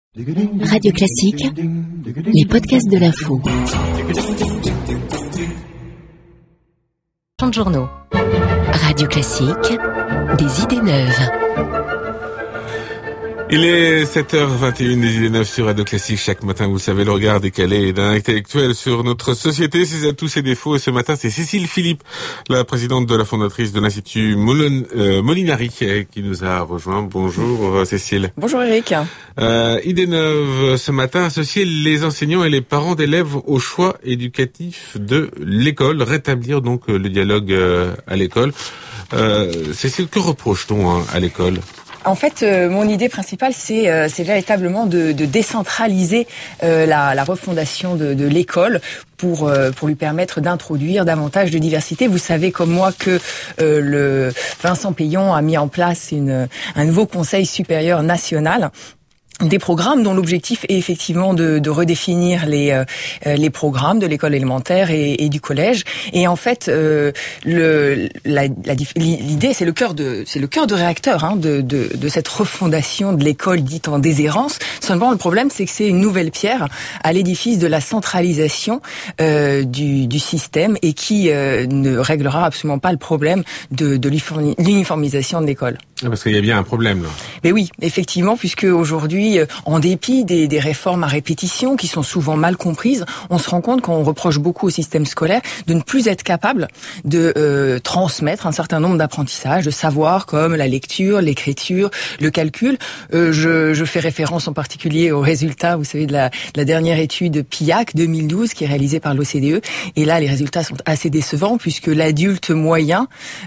Radio Classique, les podcasts de l'info. Chante journaux. Radio Classique, des idées neuves. Il est 7h21, des idées neuves sur Radio Classique. Chaque matin, vous savez, le regard décalé d'un intellectuel sur notre société, ses atouts, ses défauts. Et ce matin, c'est Cécile Philippe, la présidente de la fondatrice de l'Institut Molinari, qui nous a rejoint. Bonjour Cécile. Bonjour Eric. Idée neuve ce matin, associer les enseignants et les parents d'élèves au choix éducatif de l'école, rétablir donc le dialogue à l'école. Cécile, que reproche-t-on à l'école ? En fait, mon idée principale, c'est véritablement de décentraliser la refondation de l'école pour lui permettre d'introduire davantage de diversité. Vous savez comme moi que le Vincent Payon a mis en place un nouveau conseil supérieur national, des programmes dont l'objectif est effectivement de redéfinir les programmes de l'école élémentaire et du collège. Et en fait, l'idée, c'est le cœur de réacteur de cette refondation de l'école dite en déshérence. Seulement, le problème, c'est que c'est une nouvelle pierre à l'édifice de la centralisation du système et qui ne réglera absolument pas le problème de l'uniformisation de l'école. Parce qu'il y a bien un problème là. Mais oui, effectivement, puisque aujourd'hui, en dépit des réformes à répétition qui sont souvent mal comprises, on se rend compte qu'on reproche beaucoup au système scolaire de ne plus être capable de transmettre un certain nombre d'apprentissages, de savoirs comme la lecture, l'écriture, le calcul. Je fais référence en particulier aux résultats, vous savez, de la dernière étude PIAAC 2012 qui est réalisée par l'OCDE. Et là, les résultats sont assez décevants puisque l'adulte moyen,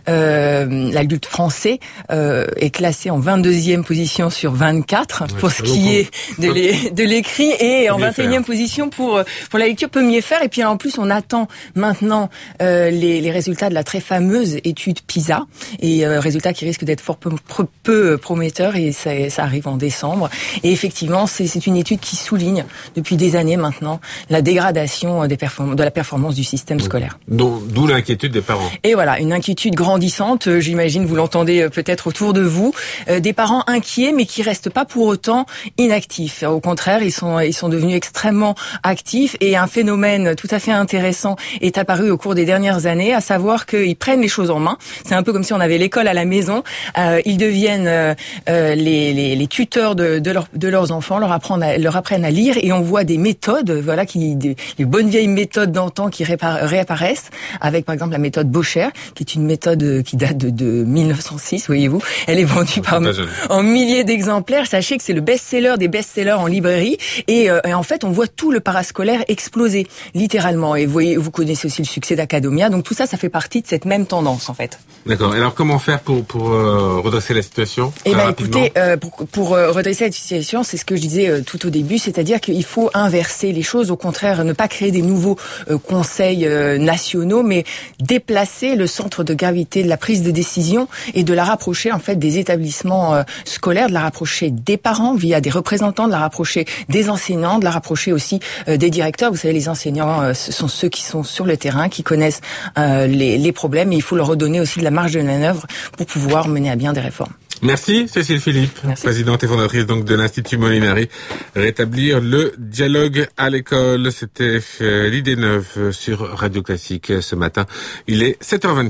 l'adulte français, est classé en 22e position sur 24 pour ce qui est de l'écrit et en 21e position pour la lecture, peut mieux faire. Et puis en plus, on attend maintenant les résultats de la très fameuse étude PISA et résultats qui risquent d'être fort peu prometteurs et ça arrive en décembre. Et effectivement, c'est une étude qui souligne depuis des années maintenant la dégradation de la performance du système scolaire. D'où l'inquiétude des parents. Et voilà, une inquiétude grandissante, j'imagine vous l'entendez peut-être autour de vous, des parents inquiets mais qui restent pas pour autant inactifs. Au contraire, ils sont devenus extrêmement actifs et un phénomène tout à fait intéressant est apparu au cours des dernières années, à savoir qu'ils prennent les choses en main. C'est un peu comme si on avait l'école à la maison. Ils deviennent les tuteurs de leurs enfants, leur apprennent à lire et on voit des méthodes, voilà, les bonnes vieilles méthodes d'antan qui réapparaissent, avec par exemple la méthode Bocher, qui est une méthode qui date de 1906, voyez-vous. Elle est vendue en milliers d'exemplaires. Sachez que c'est le best-seller des best-sellers en librairie. Et en fait, on voit tout le parascolaire exploser, littéralement. Et vous connaissez aussi le succès d'Academia. Donc tout ça, ça fait partie de cette même tendance, en fait. D'accord. Et alors, comment faire pour redresser la situation ? Eh ben, écoutez, pour redresser la situation, c'est ce que je disais tout au début, c'est-à-dire qu'il faut inverser les choses. Au contraire, ne pas créer des nouveaux conseils nationaux, mais déplacer le centre de gravité de la prise de décision et de la rapprocher en fait des établissements scolaires, de la rapprocher des parents via des représentants, de la rapprocher des enseignants, de la rapprocher aussi des directeurs. Vous savez, les enseignants, ce sont ceux qui sont sur le terrain, qui connaissent les problèmes et il faut leur redonner aussi de la marge de manœuvre pour pouvoir mener à bien des réformes. Merci Cécile Philippe, présidente et fondatrice donc de l'Institut Molinari. Rétablir le dialogue à l'école, c'était l'idée neuve sur Radio Classique ce matin. Il est 7h24.